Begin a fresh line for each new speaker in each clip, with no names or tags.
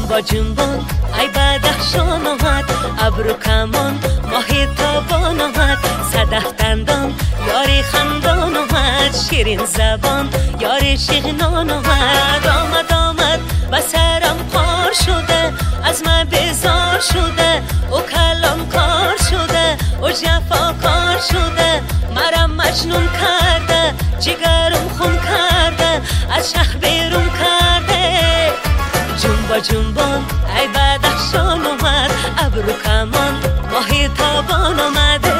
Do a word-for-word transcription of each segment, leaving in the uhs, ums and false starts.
جنبا جنبان ای بدخشان آمد، ابرو کمان ماهی تابان آمد، صدف دندان یاری خندان آمد، شیرین زبان یاری شیرینان آمد. آمد آمد و سرم پار شده، از من بیزار شده، او کلام کار شده، او جفا کار شده، مرم مجنون کرده، جگرم خون کرده، از شهر بیرون کرده. جنبا جنبان ای بدخشان آمد، ابرو کمان ماهی تابان آمده.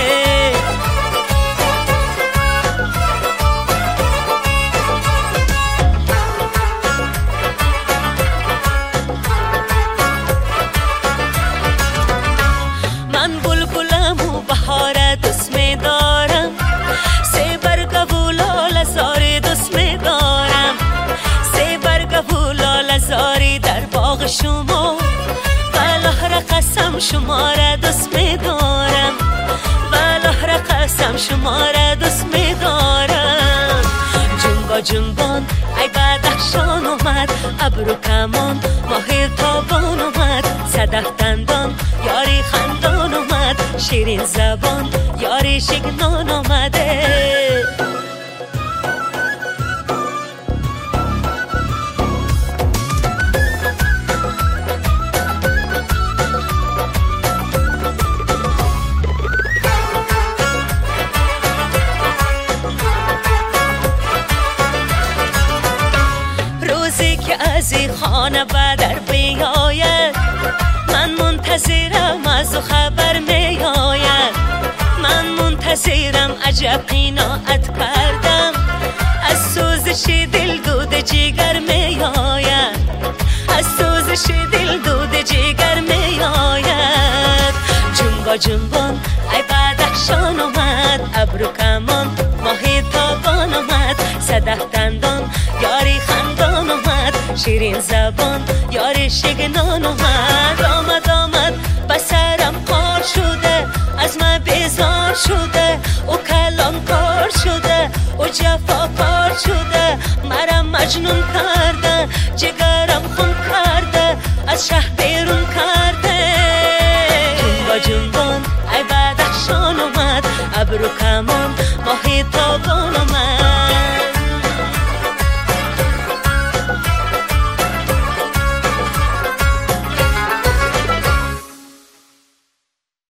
من بلبلم و بهار دوست می دارم، سه برگ و لاله زاری دوست می دارم، سه برگ و لاله زاری در باغ شما، والله قسم شما را دوست می دارم، والله قسم شما را دوست می دارم. جنبا جنبان ای بدخشان آمد، ابرو کمان ماهی تابان آمد، صدف دندان یاری خندان آمد، شیرین زبان یاری شیرینان آمده. روزی که از این خانه بدر بیاید، من منتظرم از او خبر می آید، من منتظرم عجب قناعت کردم، از سوزش دل دود جگر می آید، از سوزش دل دود جگر می آید. جنبا جنبان ای بدخشان آمد، ابرو کمان ماهی تابان آمد، صدف دندان یاری خندان آمد، شیرین زبان یاری شیرینان آمد. آمد آمد و سرم پار شده، از من بیزار شده، او کلام کار شده، او جفا کار شده، مرم مجنون کرده، جگرم خون کرده، از شهر بیرون کرده. جنبا جنبان ای بدخشان آمد، ابرو کمان ماهی تابان آمد.